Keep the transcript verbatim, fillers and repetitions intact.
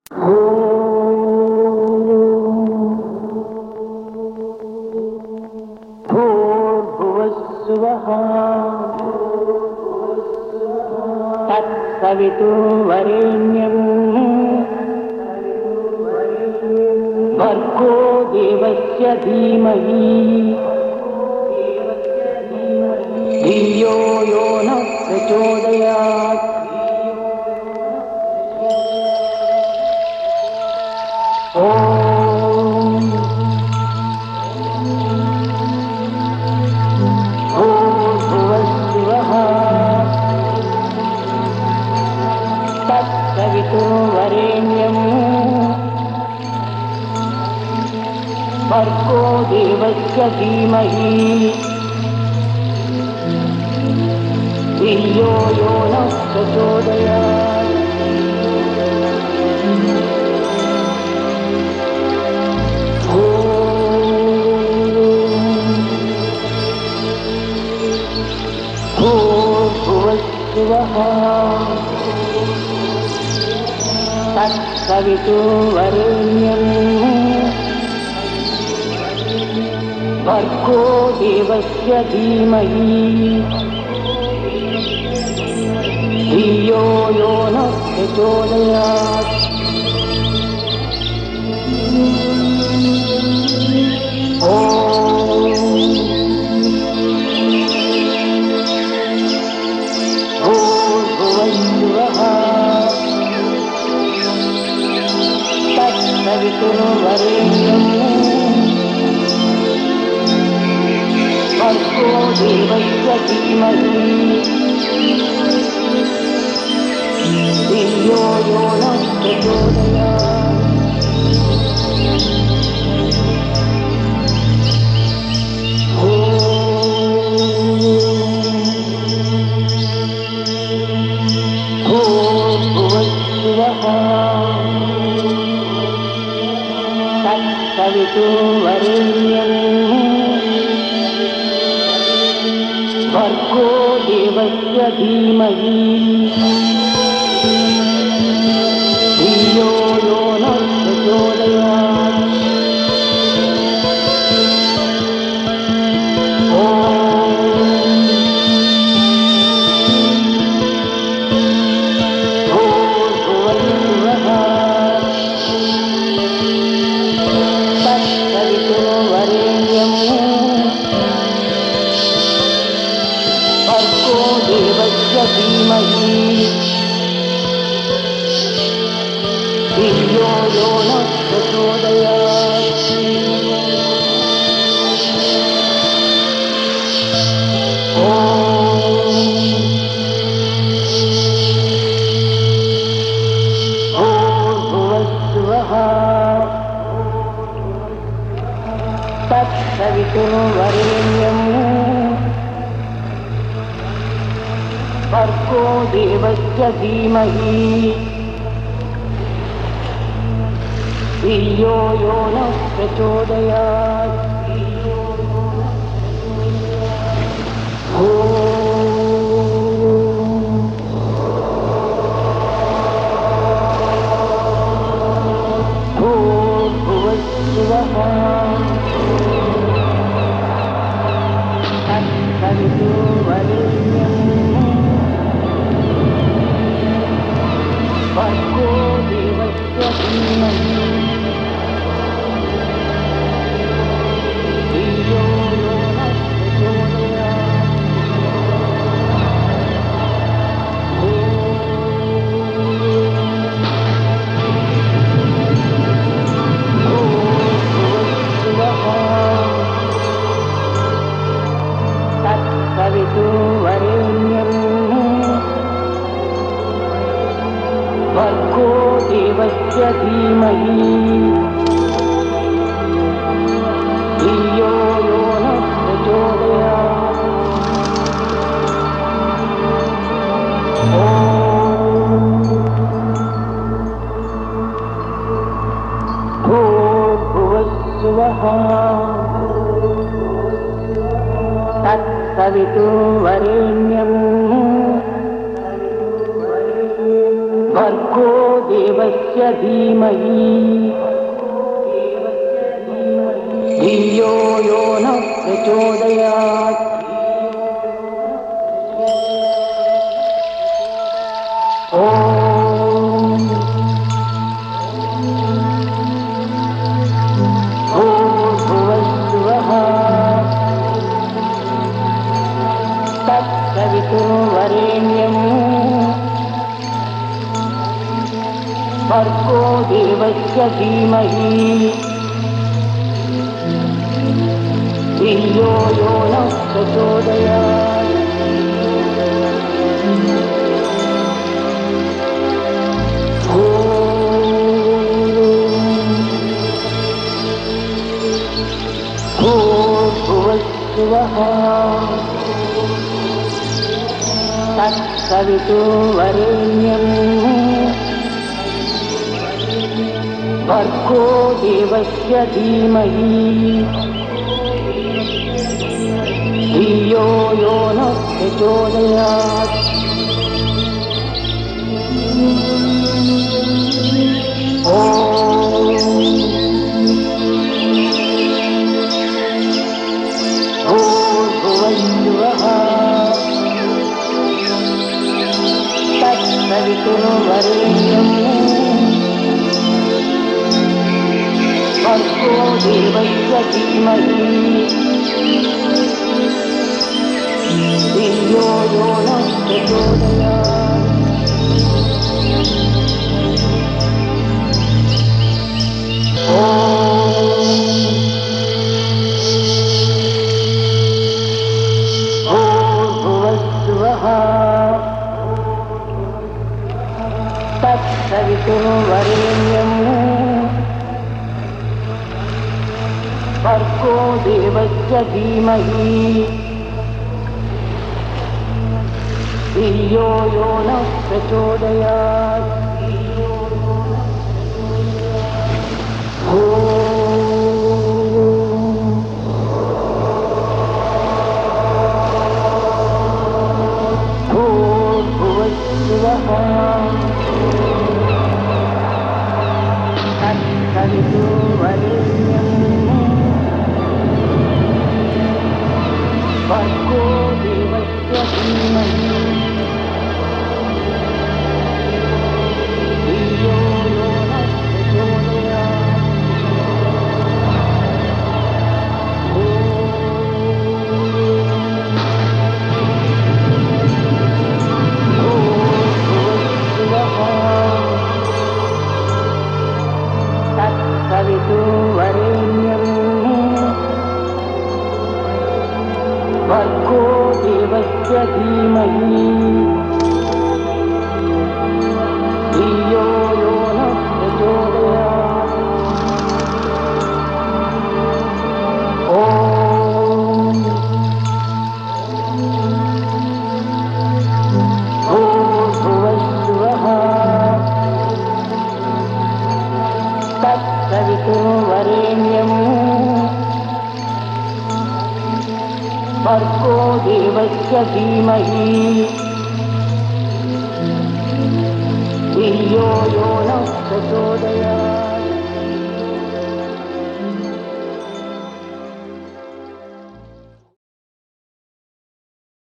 भूर्भुवस्सुवः तत्सवितुर्वरेण्यं भर्गो देवस्य धीमहि धियो यो नः प्रचोदयात्। भूर्भुवस्सुवः तत्सवितुर्वरेण्यं भर्गो देवस्य धीमहि धियो यो नः प्रचोदयात्। भूर्भुवस्सुवः तत्सवितुर्वरेण्यं भर्गो देवस्य धीमहि धियो यो नः प्रचोदयात्। भूर्भुवस्सुवः तत्सवितुर्वरेण्यं भर्गो देवस्य धीमहि धियो यो नः प्रचोदयात्। भूर्भुवस्सुवः तत्सवितुर्वरेण्यं भर्गो देवस्य धीमहि धियो यो नः प्रचोदयात्। भूर्भुवस्सुवः तत्सवितुर्वरेण्यं भर्गो देवस्य धीमहि धियो यो नः प्रचोदयात्। भूर्भुवस्सुवः तत्सवितुर्वरेण्यं भर्गो देवस्य धीमहि धियो यो नः प्रचोदयात्। भूर्भुवस्सुवः तत्सवितुर्वरेण्यं भर्गो देवस्य धीमहि धियो यो नः प्रचोदयात्। भूर्भुवस्सुवः तत्सवितुर्वरेण्यं भर्गो देवस्य धीमहि धियो यो नः प्रचोदयात्। भूर्भुवस्सुवः तत्सवितुर्वरेण्यं भर्गो देवस्य देवस्य धीमहि धियो यो नः प्रचोदयात्। ॐ भूर्भुवस्सुवः तत्सवितुर्वरेण्यं भर्गो देवस्य धीमहि धियो यो नः प्रचोदयात्। भूर्भुवस्सुवः तत्सवितुर्वरेण्यं भर्गो देवस्य धीमहि धियो यो नः प्रचोदयात्। ॐ भूर्भुवस्सुवः तत्सवितुर्वरेण्यं भर्गो देवस्य धीमहि धियो यो नः प्रचोदयात्। ॐ भूर्भुवस्सुवः तत्सवितुर्वरेण्यं भर्गो देवस्य धीमहि धियो यो नः प्रचोदयात्। भूर्भुवस्सुवः तत्सवितुर्वरेण्यं भर्गो देवस्य धीमहि धियो यो नः प्रचोदयात्। भूर्भुवस्सुवः तत्सवितुर्वरेण्यं भर्गो देवस्य धीमहि धियो यो नः प्रचोदयात्। ॐ भूर्भुवस्सुवः तत्सवितुर्वरेण्यं भर्गो देवस्य धीमहि धियो यो नः प्रचोदयात्।